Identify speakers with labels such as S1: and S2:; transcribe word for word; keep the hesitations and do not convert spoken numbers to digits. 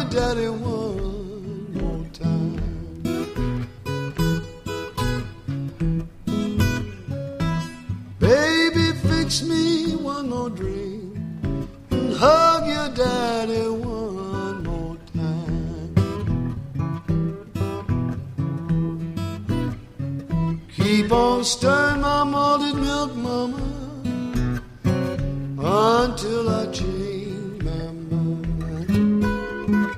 S1: daddy one more time. Baby, fix me one more drink and hug your daddy one more time. Keep on stirring my malted milk, mama, until I change.